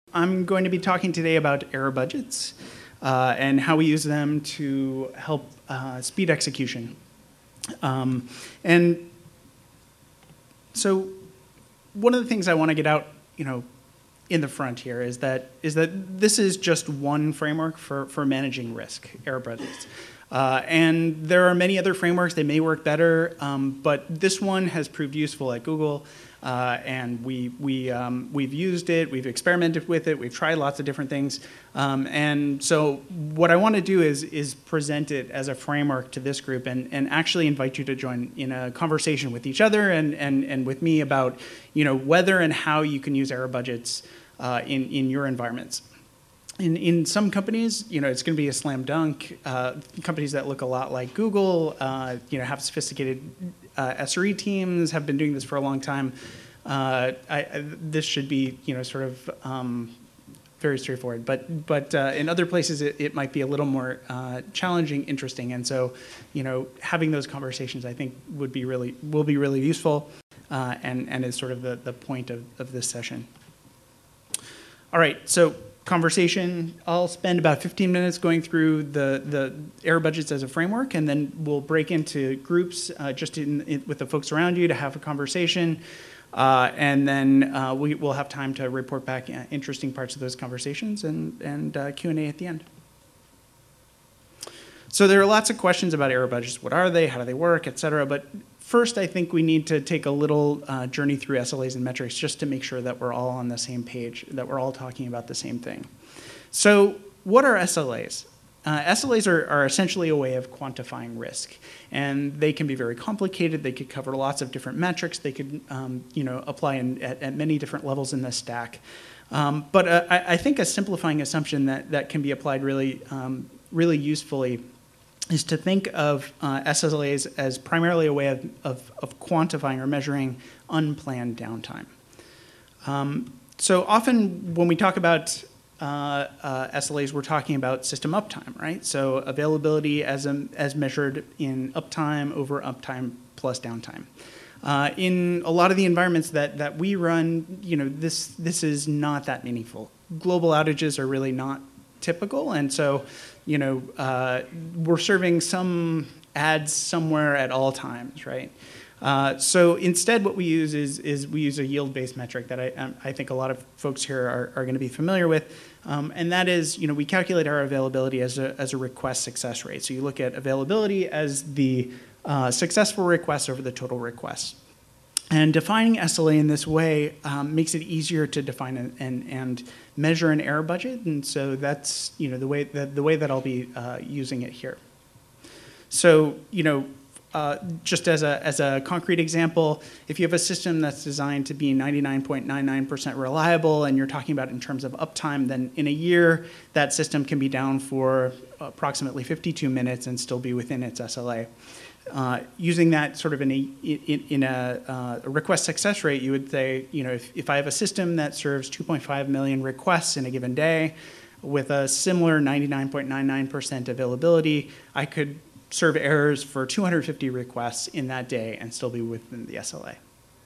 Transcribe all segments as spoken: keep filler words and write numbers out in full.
I'm going to be talking today about error budgets uh, and how we use them to help uh, speed execution. Um, and so one of the things I want to get out, you know, in the front here is that is that this is just one framework for, for managing risk, error budgets. Uh, and there are many other frameworks. They may work better, um, but this one has proved useful at Google. Uh, and we, we, um, we've used it, we've experimented with it, we've tried lots of different things. Um, and so what I want to do is, is present it as a framework to this group and, and actually invite you to join in a conversation with each other and, and, and with me about, you know, whether and how you can use error budgets uh, in, in your environments. In, in some companies, you know, it's going to be a slam dunk. Uh, companies that look a lot like Google, uh, you know, have sophisticated uh, S R E teams, have been doing this for a long time. Uh, I, I, this should be, you know, sort of um, very straightforward. But but uh, in other places, it, it might be a little more uh, challenging, interesting, and so, you know, having those conversations, I think, would be really will be really useful, uh, and and is sort of the the point of of this session. All right, so. Conversation, I'll spend about fifteen minutes going through the, the error budgets as a framework, and then we'll break into groups uh, just in, in, with the folks around you to have a conversation. Uh, and then uh, we will have time to report back uh, interesting parts of those conversations and, and uh, Q and A at the end. So there are lots of questions about error budgets. What are they? How do they work? Et cetera. But first, I think we need to take a little uh, journey through S L As and metrics just to make sure that we're all on the same page, that we're all talking about the same thing. So what are S L As? Uh, S L As are, are essentially a way of quantifying risk. And they can be very complicated. They could cover lots of different metrics. They could um, you know, apply in, at, at many different levels in the stack. Um, but uh, I, I think a simplifying assumption that, that can be applied really, um, really usefully is to think of uh, S L As as primarily a way of, of, of quantifying or measuring unplanned downtime. Um, so often when we talk about uh, uh, S L As, we're talking about system uptime, right? So availability as, a, as measured in uptime over uptime plus downtime. Uh, in a lot of the environments that, that we run, you know, this, this is not that meaningful. Global outages are really not typical, and so you know, uh, we're serving some ads somewhere at all times, right? Uh, so instead, what we use is, is we use a yield-based metric that I, I think a lot of folks here are, are going to be familiar with, um, and that is, you know, we calculate our availability as a, as a request success rate. So you look at availability as the uh, successful requests over the total requests. And defining S L A in this way um, makes it easier to define and, and, and measure an error budget, and so that's you know the way the, the way that I'll be uh, using it here. So you know, uh, just as a as a concrete example, if you have a system that's designed to be ninety-nine point nine nine percent reliable, and you're talking about in terms of uptime, then in a year that system can be down for approximately fifty-two minutes and still be within its S L A. Uh, using that sort of in a, in, in a, uh, a request success rate, you would say, you know, if, if I have a system that serves two point five million requests in a given day with a similar ninety-nine point nine nine percent availability, I could serve errors for two hundred fifty requests in that day and still be within the S L A.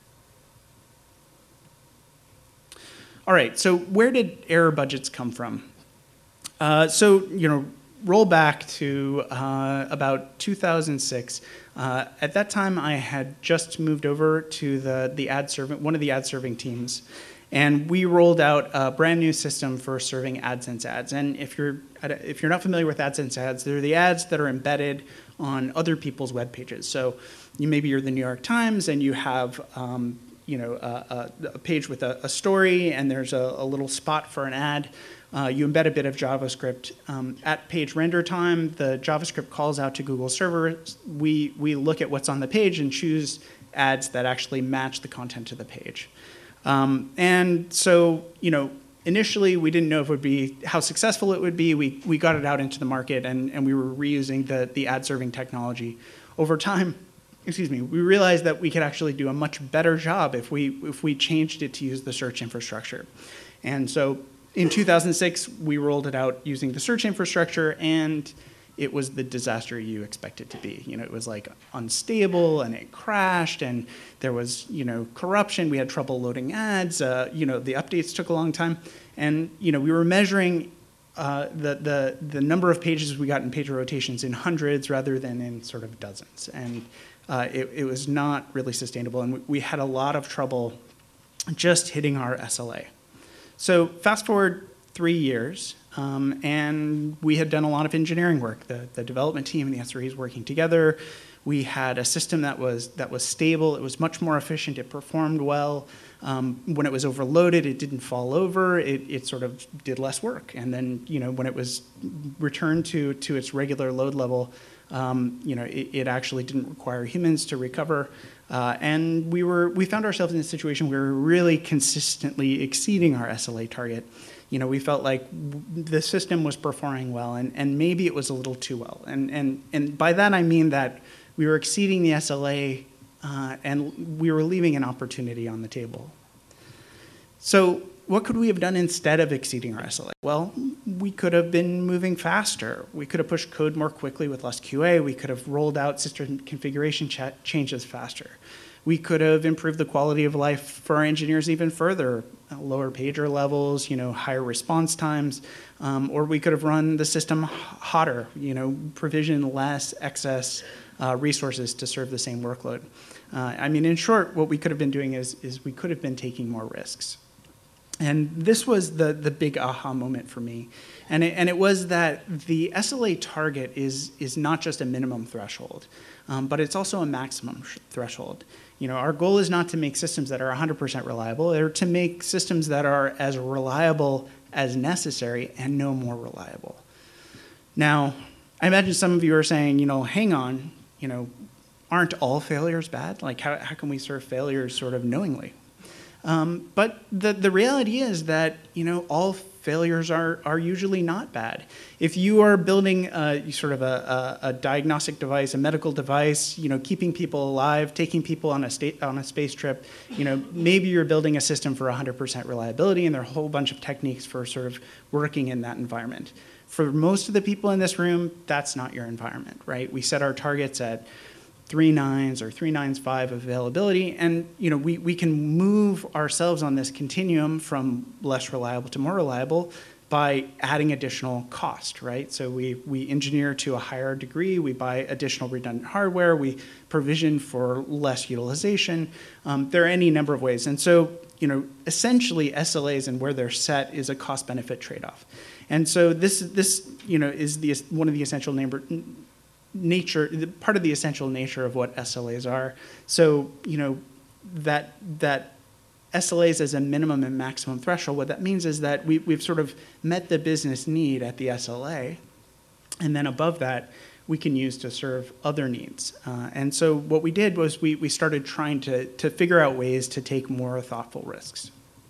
All right, so where did error budgets come from? Uh, so, you know, roll back to uh, about two thousand six. Uh, at that time, I had just moved over to the, the ad serving, one of the ad serving teams, and we rolled out a brand new system for serving AdSense ads. And if you're if you're not familiar with AdSense ads, they're the ads that are embedded on other people's web pages. So you maybe you're the New York Times and you have um, you know a, a, a page with a, a story, and there's a, a little spot for an ad. Uh, you embed a bit of JavaScript. Um, at page render time, the JavaScript calls out to Google server. We, we look at what's on the page and choose ads that actually match the content to the page. Um, and so, you know, initially we didn't know if it would be, how successful it would be. We, we got it out into the market, and, and we were reusing the, the ad serving technology. Over time, excuse me, we realized that we could actually do a much better job if we, if we changed it to use the search infrastructure. And so in two thousand six, we rolled it out using the search infrastructure, and it was the disaster you expect it to be. You know, it was like unstable and it crashed and there was, you know, corruption. We had trouble loading ads. Uh, you know, the updates took a long time. And, you know, we were measuring uh, the, the, the number of pages we got in page rotations in hundreds rather than in sort of dozens. And uh, it, it was not really sustainable. And we, we had a lot of trouble just hitting our S L A. So fast forward three years, um, and we had done a lot of engineering work. The, the development team and the S R Es working together. We had a system that was, that was stable. It was much more efficient. It performed well. Um, when it was overloaded, it didn't fall over. It, it sort of did less work. And then, you know, when it was returned to, to its regular load level, um, you know, it, it actually didn't require humans to recover. Uh, and we were we found ourselves in a situation where we were really consistently exceeding our S L A target. You know, we felt like the system was performing well, and, and maybe it was a little too well. And and and by that I mean that we were exceeding the S L A, uh, and we were leaving an opportunity on the table. So what could we have done instead of exceeding our S L A? Well, we could have been moving faster. We could have pushed code more quickly with less Q A. We could have rolled out system configuration ch changes faster. We could have improved the quality of life for our engineers even further, uh, lower pager levels, you know, higher response times, um, or we could have run the system hotter, you know, provision less excess uh, resources to serve the same workload. Uh, I mean, in short, what we could have been doing is, is we could have been taking more risks. And this was the, the big aha moment for me. And it, and it was that the S L A target is, is not just a minimum threshold, um, but it's also a maximum threshold. You know, our goal is not to make systems that are one hundred percent reliable, or to make systems that are as reliable as necessary and no more reliable. Now, I imagine some of you are saying, you know, hang on, you know, aren't all failures bad? Like, how, how can we serve failures sort of knowingly? Um, but the, the reality is that, you know, all failures are, are usually not bad. If you are building a, sort of a, a, a diagnostic device, a medical device, you know, keeping people alive, taking people on a, state, on a space trip, you know, maybe you're building a system for one hundred percent reliability, and there are a whole bunch of techniques for sort of working in that environment. For most of the people in this room, that's not your environment, right? We set our targets at three nines or three nines five availability, and you know we, we can move ourselves on this continuum from less reliable to more reliable by adding additional cost, right? So we, we engineer to a higher degree, we buy additional redundant hardware, we provision for less utilization. Um, there are any number of ways. And so, you know, essentially S L As and where they're set is a cost-benefit trade-off. And so this, this you know, is the, one of the essential number, nature, part of the essential nature of what S L As are. So, you know, that, that S L As as a minimum and maximum threshold, what that means is that we, we've sort of met the business need at the S L A, and then above that, we can use to serve other needs. Uh, and so what we did was we, we started trying to, to figure out ways to take more thoughtful risks.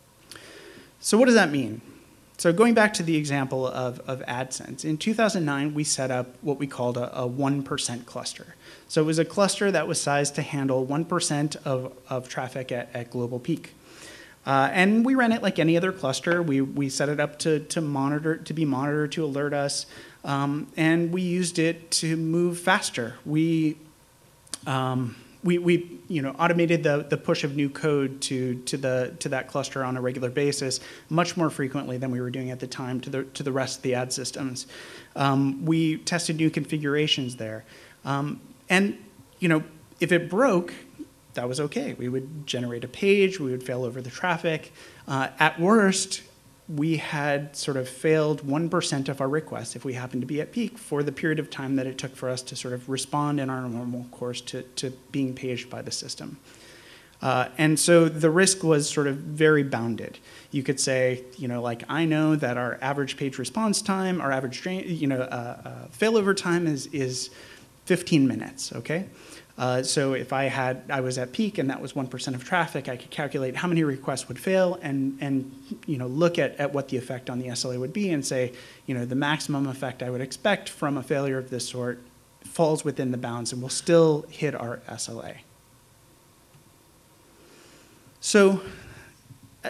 So what does that mean? So going back to the example of, of AdSense, in two thousand nine, we set up what we called a, a one percent cluster. So it was a cluster that was sized to handle one percent of, of traffic at, at global peak. Uh, and we ran it like any other cluster. We, we set it up to, to monitor, to be monitored, to alert us. Um, and we used it to move faster. We, um, we, we you know, automated the, the push of new code to, to, the, to that cluster on a regular basis much more frequently than we were doing at the time to the, to the rest of the ad systems. Um, we tested new configurations there. Um, and you know, if it broke, that was okay. We would generate a page, we would fail over the traffic. Uh, at worst, we had sort of failed one percent of our requests if we happened to be at peak for the period of time that it took for us to sort of respond in our normal course to, to being paged by the system. Uh, and so the risk was sort of very bounded. You could say, you know, like I know that our average page response time, our average drain, you know, uh, uh, failover time is, is fifteen minutes, okay? Uh, so if I had, I was at peak and that was one percent of traffic, I could calculate how many requests would fail and, and you know, look at, at what the effect on the S L A would be and say, you know, the maximum effect I would expect from a failure of this sort falls within the bounds and will still hit our S L A. So uh,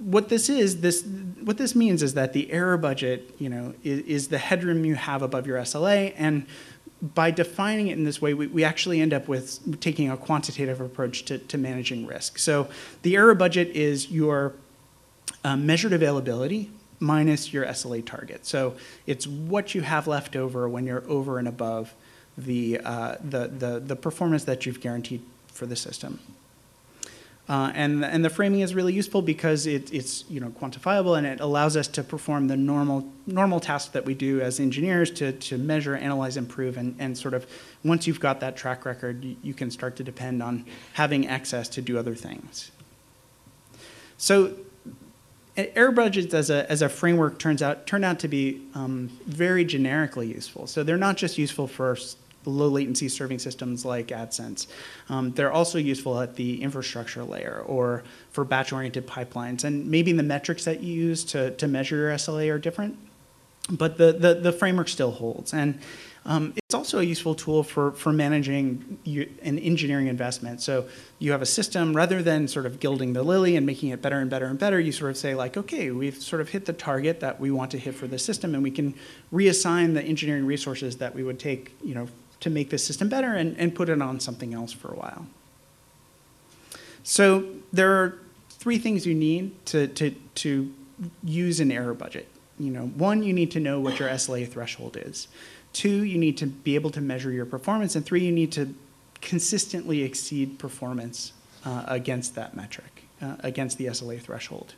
what this is, this what this means is that the error budget, you know, is, is the headroom you have above your S L A, and by defining it in this way, we, we actually end up with taking a quantitative approach to, to managing risk. So the error budget is your uh, measured availability minus your S L A target. So it's what you have left over when you're over and above the, uh, the, the, the performance that you've guaranteed for the system. Uh, and, and the framing is really useful because it, it's you know, quantifiable, and it allows us to perform the normal, normal tasks that we do as engineers to, to measure, analyze, improve, and, and sort of once you've got that track record, you, you can start to depend on having access to do other things. So error budgets as a, as a framework turns out, turn out to be um, very generically useful. So they're not just useful for low latency serving systems like AdSense. Um, they're also useful at the infrastructure layer or for batch-oriented pipelines. And maybe the metrics that you use to, to measure your S L A are different, but the, the, the framework still holds. And um, it's also a useful tool for, for managing you, an engineering investment. So you have a system, rather than sort of gilding the lily and making it better and better and better, you sort of say like, okay, we've sort of hit the target that we want to hit for the system, and we can reassign the engineering resources that we would take, you know, to make this system better and, and put it on something else for a while. So there are three things you need to, to, to use an error budget. You know, one, you need to know what your S L A threshold is. Two, you need to be able to measure your performance. And three, you need to consistently exceed performance uh, against that metric, uh, against the S L A threshold.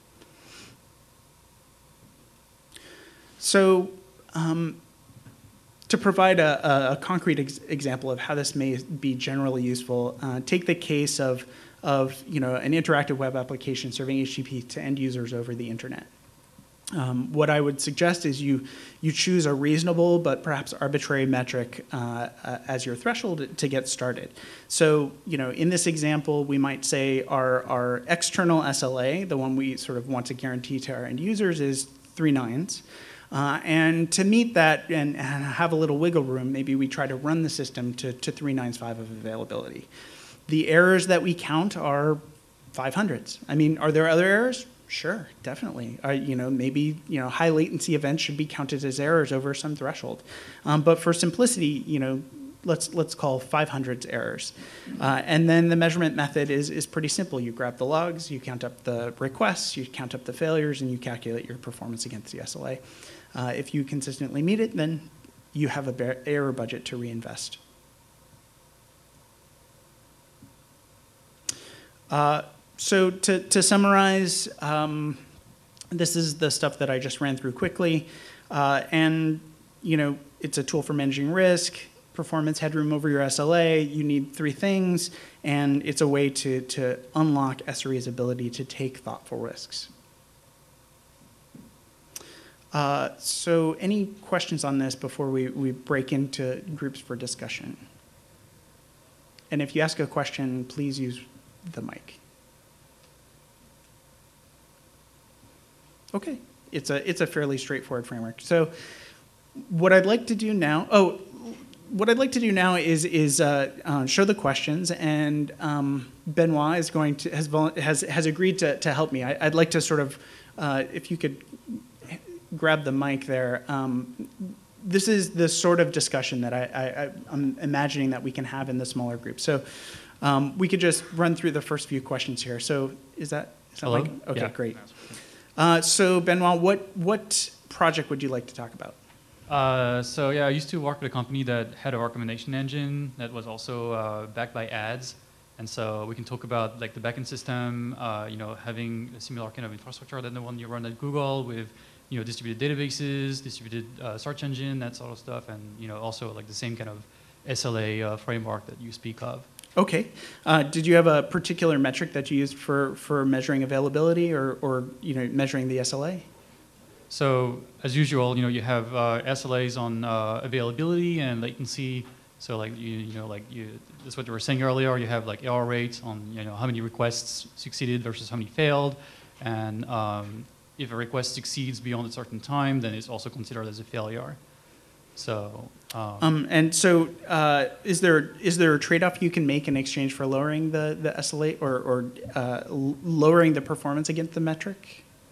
So um, to provide a, a concrete ex example of how this may be generally useful, uh, take the case of, of you know, an interactive web application serving H T T P to end users over the internet. Um, what I would suggest is you, you choose a reasonable but perhaps arbitrary metric uh, uh, as your threshold to get started. So, you know, in this example, we might say our, our external S L A, the one we sort of want to guarantee to our end users, is three nines. Uh, and to meet that and, and have a little wiggle room, maybe we try to run the system to, to three nines five of availability. The errors that we count are five hundreds. I mean, are there other errors? Sure, definitely. Uh, you know, maybe you know high latency events should be counted as errors over some threshold. Um, but for simplicity, you know, let's let's call five hundreds errors. Uh, and then the measurement method is is pretty simple. You grab the logs, you count up the requests, you count up the failures, and you calculate your performance against the S L A. Uh, if you consistently meet it, then you have a error budget to reinvest. Uh, so to, to summarize, um, this is the stuff that I just ran through quickly. Uh, and, you know, it's a tool for managing risk, performance headroom over your S L A. You need three things, and it's a way to, to unlock S R E's ability to take thoughtful risks. Uh, so any questions on this before we, we break into groups for discussion? And if you ask a question, please use the mic. Okay, it's a, it's a fairly straightforward framework. So what I'd like to do now, oh, what I'd like to do now is, is uh, uh, show the questions, and um, Benoit is going to, has, has, has agreed to, to help me. I, I'd like to sort of, uh, if you could grab the mic there. Um, this is the sort of discussion that I, I, I'm imagining that we can have in the smaller group. So um, we could just run through the first few questions here. So is that, is that Hello? mic? Okay, Yeah. Great. Uh, so Benoit, what, what project would you like to talk about? Uh, so yeah, I used to work with a company that had a recommendation engine that was also uh, backed by ads. And so we can talk about like the backend system, uh, you know, having a similar kind of infrastructure than the one you run at Google with, you know, distributed databases, distributed uh, search engine, that sort of stuff, and you know, also like the same kind of S L A uh, framework that you speak of. Okay. Uh, did you have a particular metric that you used for for measuring availability or or you know measuring the S L A? So as usual, you know, you have uh, S L As on uh, availability and latency. So like you you know like you that's what you were saying earlier. You have like error rates on you know how many requests succeeded versus how many failed, and um, if a request succeeds beyond a certain time, then it's also considered as a failure. So. Um, um, and so, uh, is there is there a trade-off you can make in exchange for lowering the the S L A or or uh, lowering the performance against the metric?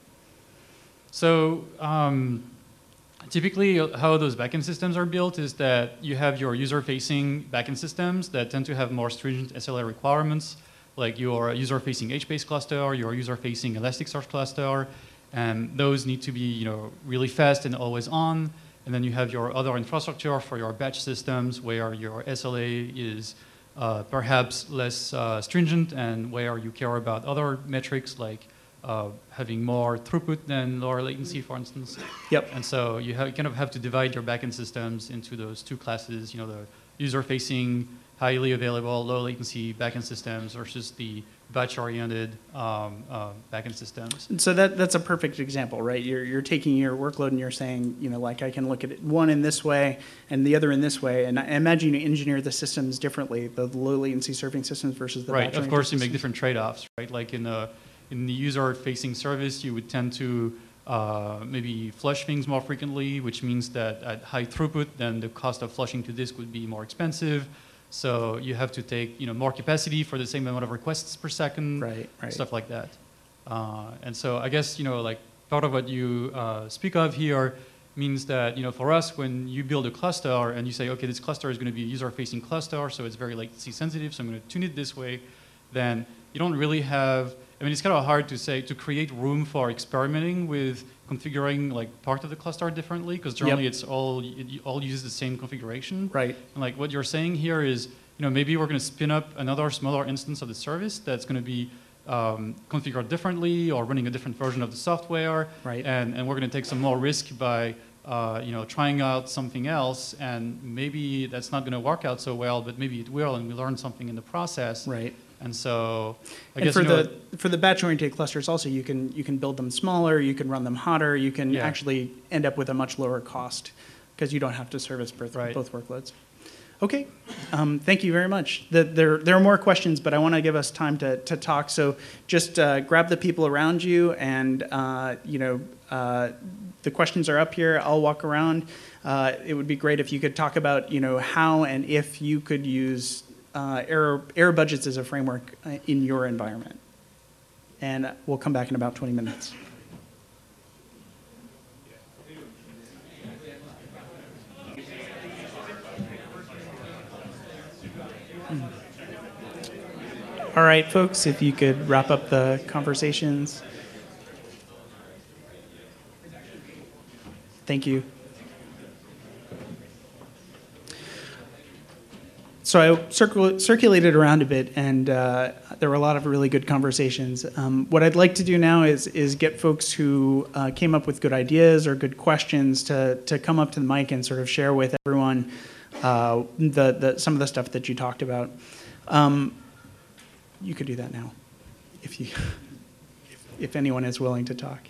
So um, typically how those backend systems are built is that you have your user-facing backend systems that tend to have more stringent S L A requirements, like your user-facing H base cluster, your user-facing Elasticsearch cluster, and those need to be, you know, really fast and always on. And then you have your other infrastructure for your batch systems where your S L A is uh, perhaps less uh, stringent and where you care about other metrics like uh, having more throughput than lower latency, for instance. Yep. And so you, have, you kind of have to divide your backend systems into those two classes, you know, the user-facing, highly available, low latency backend systems versus the batch-oriented um, uh, backend systems. And so that, that's a perfect example, right? You're, you're taking your workload and you're saying, you know, like I can look at it one in this way and the other in this way. And I imagine you engineer the systems differently, the low latency serving systems versus the right. batch-oriented Of course, you systems. make different trade-offs, right? Like in the, in the user-facing service, you would tend to uh, maybe flush things more frequently, which means that at high throughput, then the cost of flushing to disk would be more expensive. So you have to take, you know, more capacity for the same amount of requests per second, Right, right. stuff like that. Uh, and so I guess, you know, like part of what you uh, speak of here means that, you know, for us, when you build a cluster and you say, okay, this cluster is going to be a user-facing cluster, so it's very latency sensitive, so I'm going to tune it this way, then you don't really have, I mean, it's kind of hard to say, to create room for experimenting with configuring like part of the cluster differently, because generally yep. it's all, it all uses the same configuration. Right. And like what you're saying here is, you know, maybe we're going to spin up another smaller instance of the service that's going to be um, configured differently or running a different version of the software. Right. And, and we're going to take some more risk by, uh, you know, trying out something else, and maybe that's not going to work out so well, but maybe it will, and we learn something in the process. Right. And so, I and guess for you know, the for the batch-oriented clusters, also you can you can build them smaller, you can run them hotter, you can Yeah. actually end up with a much lower cost because you don't have to service both, Right. both workloads. Okay, um, thank you very much. The, there there are more questions, but I want to give us time to to talk. So just uh, grab the people around you, and uh, you know uh, the questions are up here. I'll walk around. Uh, it would be great if you could talk about you know how and if you could use Uh, error, error budgets as a framework uh, in your environment. And we'll come back in about twenty minutes. Mm. All right, folks, if you could wrap up the conversations. Thank you. So I circul circulated around a bit, and uh, there were a lot of really good conversations. Um, what I'd like to do now is is get folks who uh, came up with good ideas or good questions to to come up to the mic and sort of share with everyone uh, the the some of the stuff that you talked about. Um, you could do that now, if you if, if anyone is willing to talk.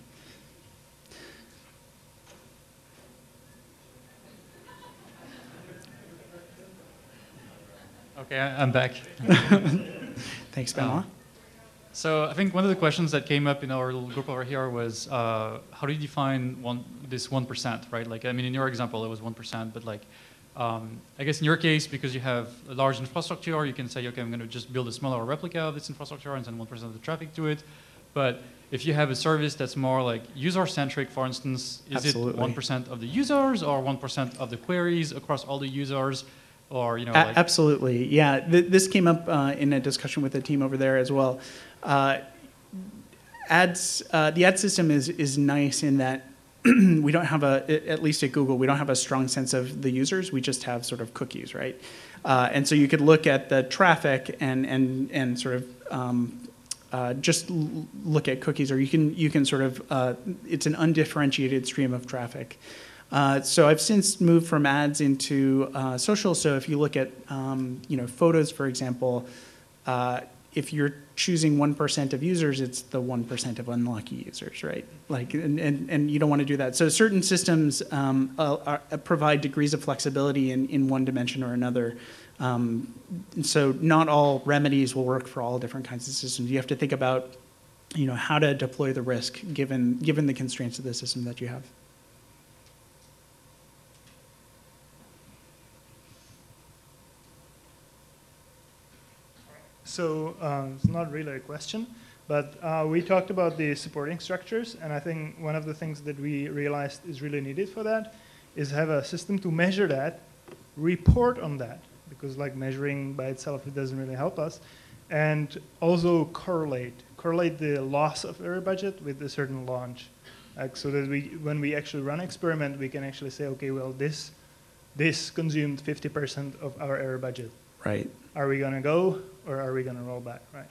okay, I'm back. Thanks, Benoit. Uh, so I think one of the questions that came up in our little group over here was, uh, how do you define one, this one percent, right? Like, I mean, in your example, it was one percent, but like, um, I guess in your case, because you have a large infrastructure, you can say, okay, I'm going to just build a smaller replica of this infrastructure and send one percent of the traffic to it. But if you have a service that's more like user-centric, for instance, is Absolutely. it one percent of the users or one percent of the queries across all the users? Or, you know, A like absolutely, yeah. Th this came up uh, in a discussion with the team over there as well. Uh, ads, uh, the ad system is is nice in that we don't have a, at least at Google, we don't have a strong sense of the users. We just have sort of cookies, right? Uh, and so you could look at the traffic and and and sort of um, uh, just l look at cookies, or you can you can sort of uh, it's an undifferentiated stream of traffic. Uh, so I've since moved from ads into uh, social. So if you look at um, you know photos, for example, uh, if you're choosing one percent of users, it's the one percent of unlucky users, right? Like, and, and, and you don't want to do that. So certain systems um, uh, are, provide degrees of flexibility in, in one dimension or another. Um, so not all remedies will work for all different kinds of systems. You have to think about you know how to deploy the risk given given the constraints of the system that you have. So uh, it's not really a question, But uh, we talked about the supporting structures, and I think one of the things that we realized is really needed for that is have a system to measure that, report on that, because like measuring by itself, it doesn't really help us, and also correlate, correlate the loss of error budget with a certain launch. Like, so that we, when we actually run experiment, we can actually say, okay, well, this, this consumed fifty percent of our error budget. Right. Are we gonna go, or are we gonna roll back, right?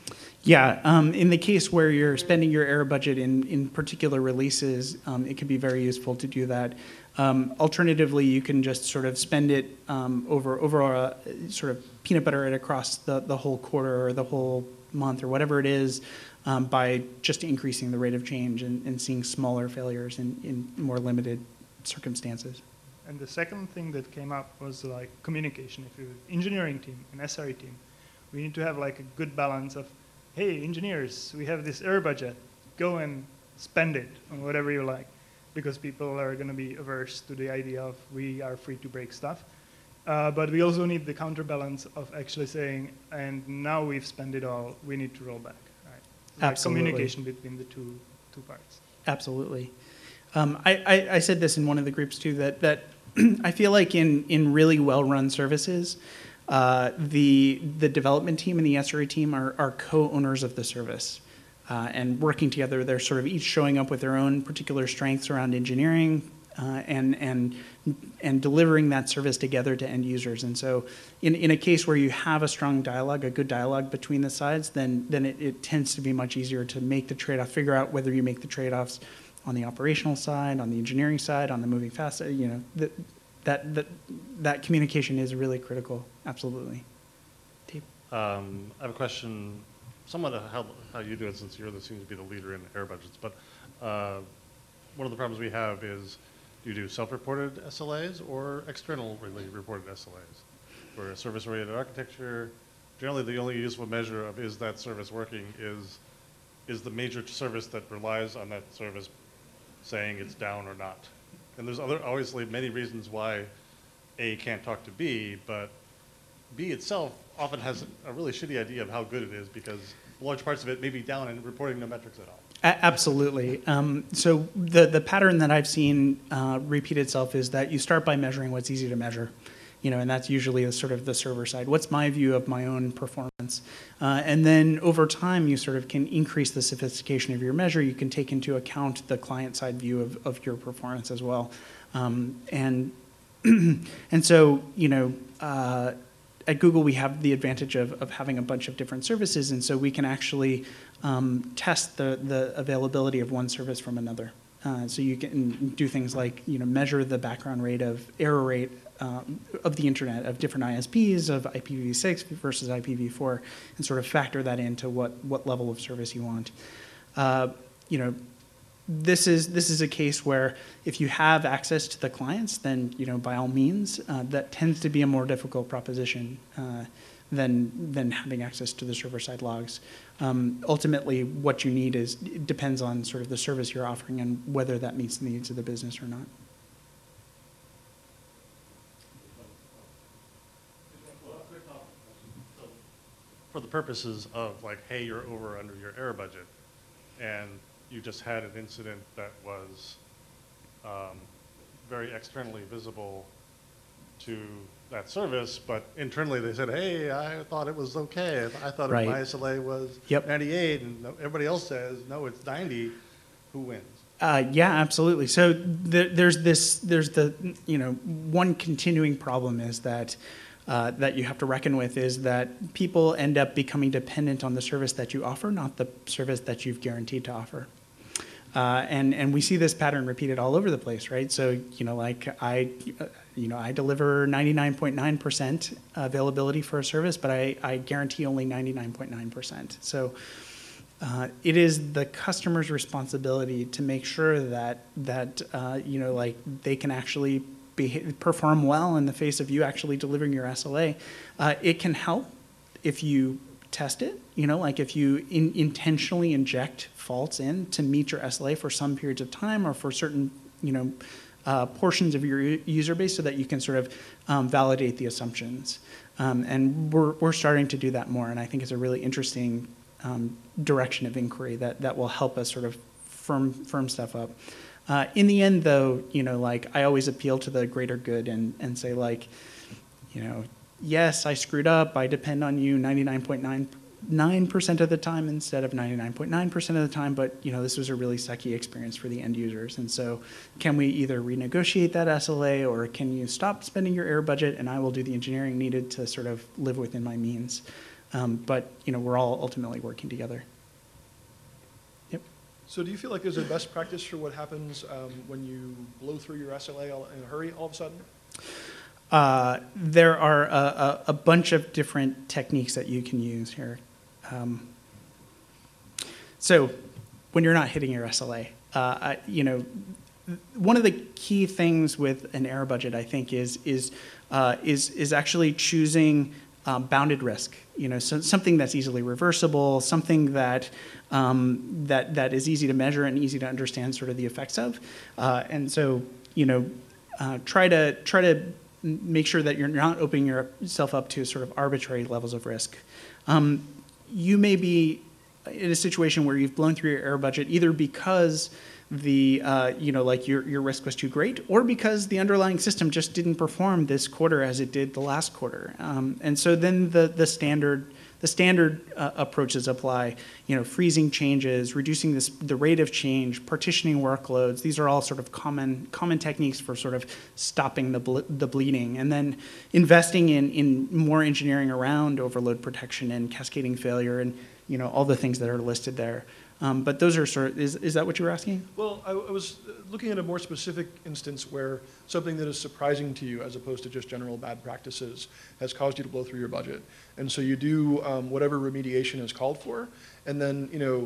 Yeah, um, in the case where you're spending your error budget in, in particular releases, um, it can be very useful to do that. Um, alternatively, you can just sort of spend it um, over, over a, sort of peanut butter it across the, the whole quarter or the whole month or whatever it is um, by just increasing the rate of change and, and seeing smaller failures in, in more limited circumstances. And the second thing that came up was like communication. If you're an engineering team, an S R E team, we need to have like a good balance of, hey, engineers, we have this error budget. Go and spend it on whatever you like, because people are going to be averse to the idea of we are free to break stuff. Uh, but we also need the counterbalance of actually saying, and now we've spent it all, we need to roll back. Right? Like Absolutely. communication between the two, two parts. Absolutely. Um, I, I, I said this in one of the groups too, that, that I feel like in, in really well-run services, uh, the, the development team and the S R E team are, are co-owners of the service. Uh, and working together, they're sort of each showing up with their own particular strengths around engineering uh, and, and, and delivering that service together to end users. And so in, in a case where you have a strong dialogue, a good dialogue between the sides, then, then it, it tends to be much easier to make the trade-off, figure out whether you make the trade-offs on the operational side, on the engineering side, on the moving fast side. You know, that, that, that, that communication is really critical, absolutely. Dave? Um, I have a question, somewhat of how, how you do it, since you're the, seems to be the leader in error budgets, but uh, one of the problems we have is, do you do self-reported S L As or externally reported S L As? For a service-oriented architecture, generally the only useful measure of is that service working is, is the major service that relies on that service saying it's down or not. And there's other, obviously many reasons why A can't talk to B, but B itself often has a really shitty idea of how good it is because large parts of it may be down and reporting no metrics at all. A- absolutely. Um, so the, the pattern that I've seen uh, repeat itself is that you start by measuring what's easy to measure. You know, and that's usually the, sort of the server side. What's my view of my own performance? Uh, and then over time, you sort of can increase the sophistication of your measure. You can take into account the client side view of, of your performance as well. Um, and, and so, you know, uh, at Google, we have the advantage of, of having a bunch of different services. And so we can actually um, test the, the availability of one service from another. Uh, so you can do things like, you know, measure the background rate of error rate um, of the internet, of different I S Ps, of I P v six versus I P v four, and sort of factor that into what, what level of service you want. Uh, you know, this is, this is a case where if you have access to the clients, then, you know, by all means, uh, that tends to be a more difficult proposition uh, than, than having access to the server-side logs. Um, ultimately, what you need is, it depends on sort of the service you're offering and whether that meets the needs of the business or not. For the purposes of like, hey, you're over under your error budget, and you just had an incident that was um, very externally visible to that service, but internally they said, hey, I thought it was okay. I thought Right. my S L A was Yep. ninety-eight, and everybody else says, no, it's ninety. Who wins? Uh, yeah, absolutely. So the, there's this, there's the, you know, one continuing problem is that uh, that you have to reckon with is that people end up becoming dependent on the service that you offer, not the service that you've guaranteed to offer. Uh, and and we see this pattern repeated all over the place, right? So you know, like I, uh, you know, I deliver ninety-nine point nine percent availability for a service, but I, I guarantee only ninety-nine point nine percent. So uh, it is the customer's responsibility to make sure that that uh, you know, like they can actually be, perform well in the face of you actually delivering your S L A. Uh, it can help if you test it, you know, like if you in, intentionally inject faults in to meet your S L A for some periods of time or for certain, you know, uh, portions of your user base so that you can sort of um, validate the assumptions. Um, and we're, we're starting to do that more, and I think it's a really interesting um, direction of inquiry that, that will help us sort of firm, firm stuff up. Uh, in the end, though, you know, like, I always appeal to the greater good and, and say, like, you know, yes, I screwed up. I depend on you ninety-nine point nine nine percent of the time instead of ninety-nine point nine percent of the time, but, you know, this was a really sucky experience for the end users. And so can we either renegotiate that S L A, or can you stop spending your air budget and I will do the engineering needed to sort of live within my means? Um, but, you know, we're all ultimately working together. Yep. So do you feel like there's a best practice for what happens um, when you blow through your S L A all, in a hurry all of a sudden? Uh, there are a, a, a bunch of different techniques that you can use here. Um, so when you're not hitting your S L A, uh, I, you know, one of the key things with an air budget, I think, is is uh, is is actually choosing um, bounded risk. You know, so something that's easily reversible, something that um, that that is easy to measure and easy to understand sort of the effects of. Uh, and so, you know, uh, try to try to make sure that you're not opening yourself up to sort of arbitrary levels of risk. Um, you may be in a situation where you've blown through your air budget either because the, uh, you know, like your, your risk was too great, or because the underlying system just didn't perform this quarter as it did the last quarter. Um, and so then the, the standard, the standard uh, approaches apply, you know, freezing changes, reducing this, the rate of change, partitioning workloads. These are all sort of common, common techniques for sort of stopping the, ble the bleeding. And then investing in, in more engineering around overload protection and cascading failure and, you know, all the things that are listed there. Um, but those are sort of, is, is that what you were asking? Well, I, I was looking at a more specific instance where something that is surprising to you as opposed to just general bad practices has caused you to blow through your budget. And so you do um, whatever remediation is called for, and then, you know,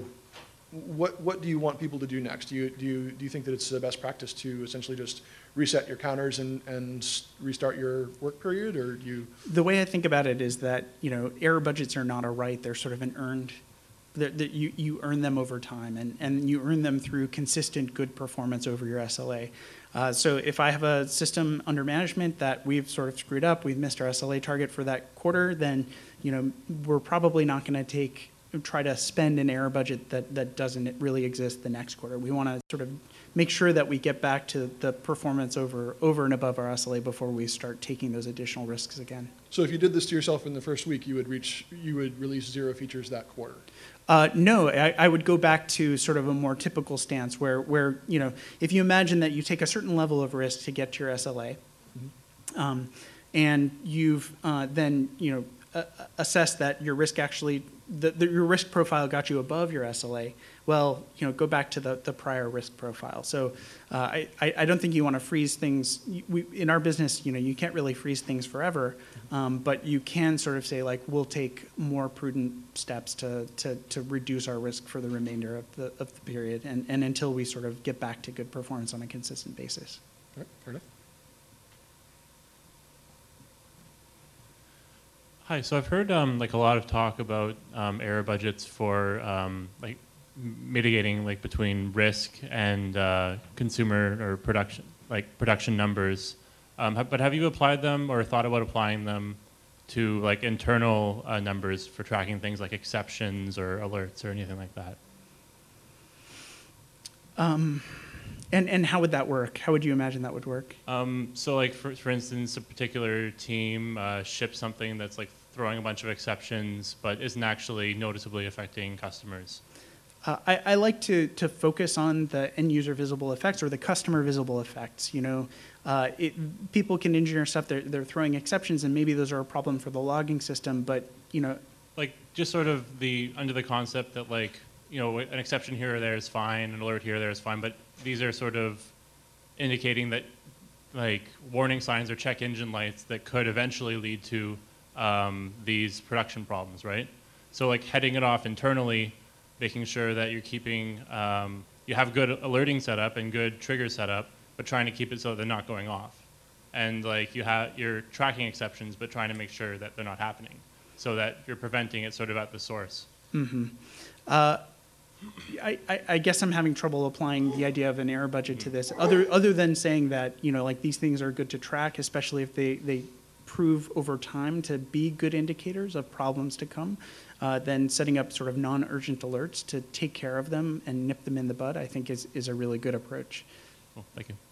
what, what do you want people to do next? Do you, do you, do you think that it's the best practice to essentially just reset your counters and, and restart your work period, or do you? The way I think about it is that, you know, error budgets are not a right, they're sort of an earned, that you, you earn them over time, and, and you earn them through consistent good performance over your S L A. Uh, so if I have a system under management that we've sort of screwed up, we've missed our S L A target for that quarter, then, you know, we're probably not going to take, try to spend an error budget that, that doesn't really exist the next quarter. We want to sort of make sure that we get back to the performance over, over and above our S L A before we start taking those additional risks again. So if you did this to yourself in the first week, you would reach, you would release zero features that quarter? Uh, no, I, I would go back to sort of a more typical stance where, where, you know, if you imagine that you take a certain level of risk to get to your S L A, mm-hmm. um, and you've uh, then, you know, uh, assessed that your risk actually, the, the, your risk profile got you above your S L A, well, you know, go back to the, the prior risk profile. So uh, I, I don't think you want to freeze things. We, in our business, you know, you can't really freeze things forever, um, but you can sort of say, like, we'll take more prudent steps to, to, to reduce our risk for the remainder of the, of the period and, and until we sort of get back to good performance on a consistent basis. All right, fair enough. Hi, so I've heard um, like a lot of talk about um, error budgets for um, like mitigating like between risk and uh, consumer or production, like production numbers. Um, ha but have you applied them or thought about applying them to like internal uh, numbers for tracking things like exceptions or alerts or anything like that? Um, and, and how would that work? How would you imagine that would work? Um, so like for, for instance, a particular team uh, ships something that's like throwing a bunch of exceptions but isn't actually noticeably affecting customers. Uh, I, I like to, to focus on the end user visible effects or the customer visible effects. You know, uh, it, people can engineer stuff, they're, they're throwing exceptions and maybe those are a problem for the logging system, but, you know. Like just sort of the, under the concept that like, you know, an exception here or there is fine, an alert here or there is fine, but these are sort of indicating that like warning signs or check engine lights that could eventually lead to um, these production problems, right? So like heading it off internally, making sure that you're keeping, um, you have good alerting setup and good trigger setup, but trying to keep it so they're not going off. And like you have, you're tracking exceptions, but trying to make sure that they're not happening so that you're preventing it sort of at the source. Mm-hmm. uh, I, I, I guess I'm having trouble applying the idea of an error budget to this, other other than saying that, you know, like these things are good to track, especially if they, they prove over time to be good indicators of problems to come, uh, then setting up sort of non-urgent alerts to take care of them and nip them in the bud, I think is, is a really good approach. Cool. Thank you.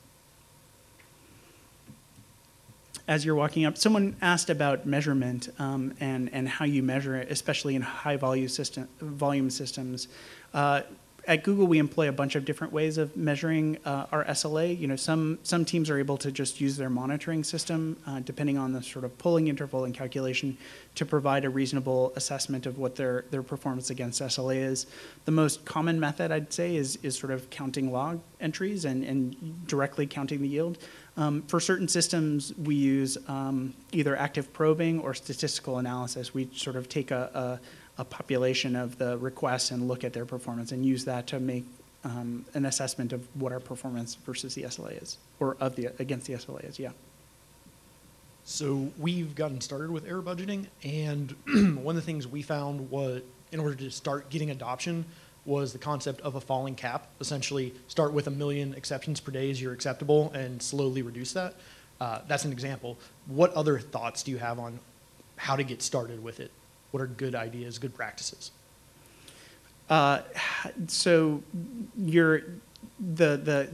As you're walking up, someone asked about measurement um, and, and how you measure it, especially in high volume, system, volume systems. Uh, At Google, we employ a bunch of different ways of measuring uh, our S L A. You know, some some teams are able to just use their monitoring system, uh, depending on the sort of polling interval and calculation, to provide a reasonable assessment of what their their performance against S L A is. The most common method, I'd say, is is sort of counting log entries and and directly counting the yield. Um, for certain systems, we use um, either active probing or statistical analysis. We sort of take a, a a population of the requests and look at their performance and use that to make um, an assessment of what our performance versus the S L A is, or of the against the S L A is, yeah. So we've gotten started with error budgeting, and one of the things we found was, in order to start getting adoption, was the concept of a falling cap. Essentially, start with a million exceptions per day as your acceptable and slowly reduce that. Uh, that's an example. What other thoughts do you have on how to get started with it? What are good ideas, good practices? Uh, so you're the the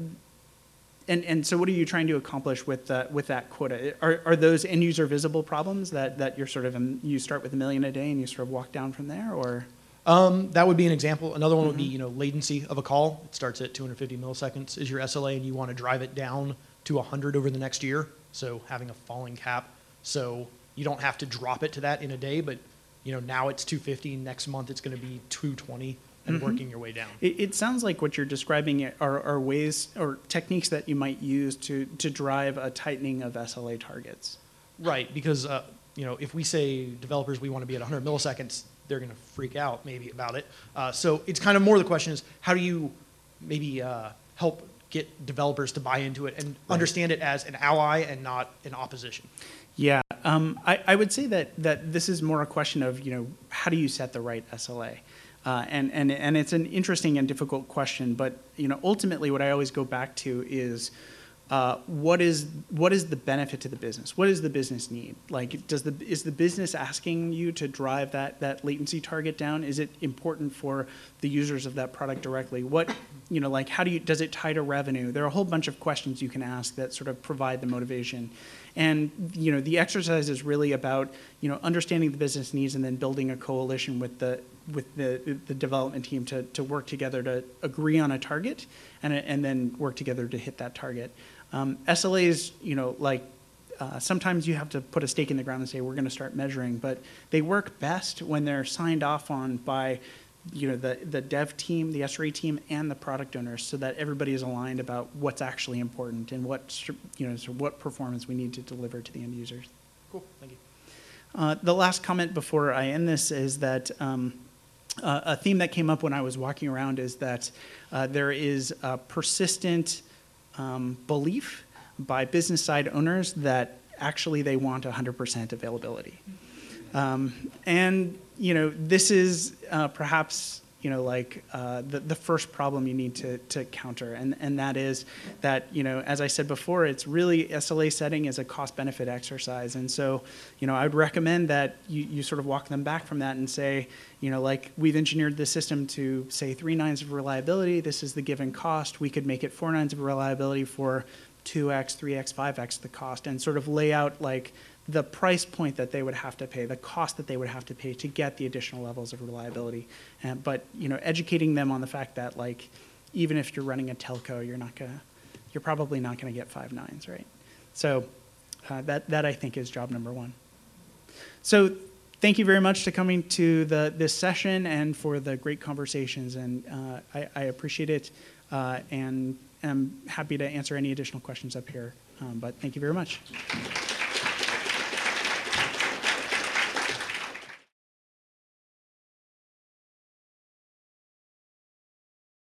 and and so what are you trying to accomplish with that with that quota? Are are those end user visible problems that that you're sort of in, you start with a million a day and you sort of walk down from there, or? Um, that would be an example. Another one would be, you know, latency of a call. It starts at two hundred fifty milliseconds is your S L A, and you want to drive it down to one hundred over the next year. So having a falling cap, so you don't have to drop it to that in a day, but you know, now it's two fifty, next month it's going to be two twenty, and mm-hmm. working your way down. It, it sounds like what you're describing are, are ways or techniques that you might use to, to drive a tightening of S L A targets. Right, because, uh, you know, if we say developers, we want to be at one hundred milliseconds, they're going to freak out maybe about it. Uh, so it's kind of more the question is, how do you maybe uh, help get developers to buy into it and right. understand it as an ally and not an opposition? Yeah, um, I, I would say that that this is more a question of, you know, how do you set the right S L A? Uh, and, and, and it's an interesting and difficult question, but, you know, ultimately what I always go back to is uh, what is what is the benefit to the business? What does the business need? Like, does the is the business asking you to drive that that latency target down? Is it important for the users of that product directly? What, you know, like how do you, does it tie to revenue? There are a whole bunch of questions you can ask that sort of provide the motivation. And, you know, the exercise is really about, you know, understanding the business needs and then building a coalition with the with the the development team to to work together to agree on a target and and then work together to hit that target. Um, S L As, you know, like uh, sometimes you have to put a stake in the ground and say we're going to start measuring, but they work best when they're signed off on by, you know, the the dev team, the S R E team, and the product owners, so that everybody is aligned about what's actually important and what, you know, so what performance we need to deliver to the end users. Cool, thank you. Uh, the last comment before I end this is that um, uh, a theme that came up when I was walking around is that uh, there is a persistent um, belief by business side owners that actually they want one hundred percent availability. Um, and, you know, this is uh, perhaps, you know, like uh, the, the first problem you need to, to counter. And, and that is that, you know, as I said before, it's really S L A setting is a cost benefit exercise. And so, you know, I would recommend that you, you sort of walk them back from that and say, you know, like we've engineered the system to say three nines of reliability. This is the given cost. We could make it four nines of reliability for two X, three X, five X the cost, and sort of lay out like the price point that they would have to pay, the cost that they would have to pay to get the additional levels of reliability. And, but, you know, educating them on the fact that, like, even if you're running a telco, you're not gonna, you're probably not gonna get five nines, right? So uh, that, that I think is job number one. So thank you very much for coming to the, this session and for the great conversations, and uh, I, I appreciate it, uh, and am happy to answer any additional questions up here, um, but thank you very much.